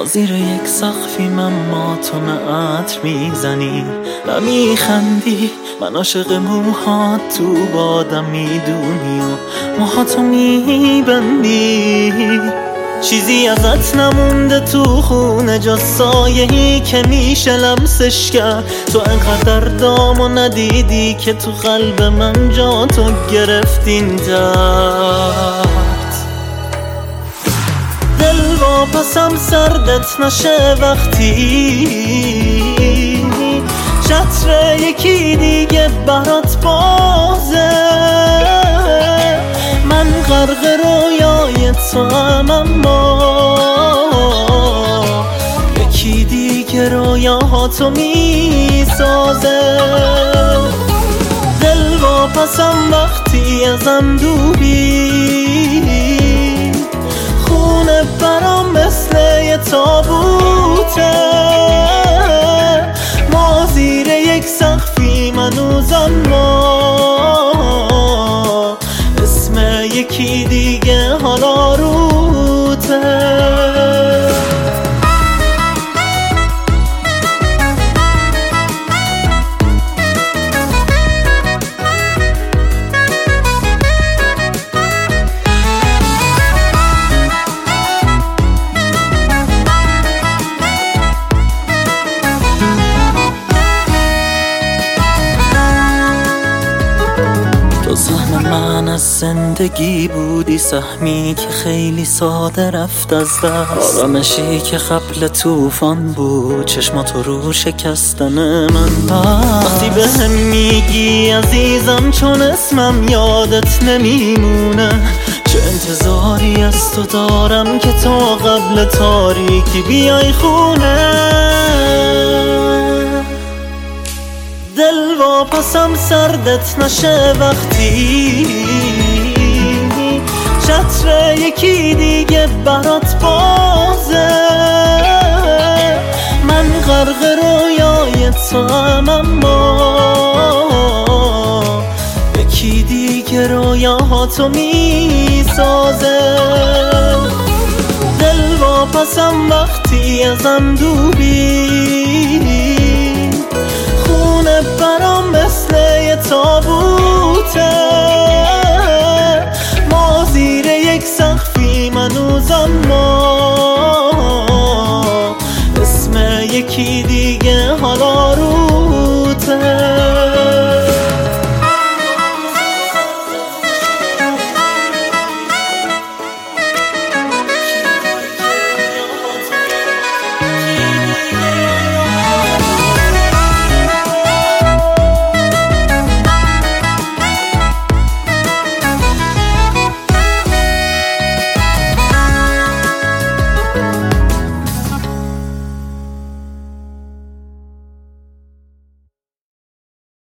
ما زیر یک سقفی من ماتم عطر میزنی و میخندی، من عاشق موهات تو بادم میدونی و موهاتو میبندی. چیزی ازت نمونده تو خونه جز سایه‌ای که میشه لمسش کرد. تو انقدر دامو ندیدی که تو قلب من جا تو گرفتین درد. دل واپسم سردت نشه وقتی چتر یکی دیگه برات بازه. من غرق رویای تو هم، اما یکی دیگه رویاهاتو میسازه. دل واپسم وقتی ازم دوری، خونه برام مثل یه تابوته. ما زیر یک سقفی منوزم، ما اسم یکی دیگه حالا روته. تو سهم من از زندگی بودی، سهمی که خیلی ساده رفت از دست. آرامشی که قبل طوفان بود، چشماتو رو شکستن من بست. وقتی بهم میگی عزیزم چون اسمم یادت نمیمونه، چه انتظاری از تو دارم که تا قبل تاریکی بیای خونه. دل واپسم سردت نشه وقتی چتر یکی دیگه برات بازه. من غرق رویای تو هم، اما یکی دیگه رویاهاتو میسازه. دل واپسم وقتی ازم دوری، خونه برام مثل یه تابوته. ما زیر یک سقفی منوزم، ما اسم یکی دیگه حالا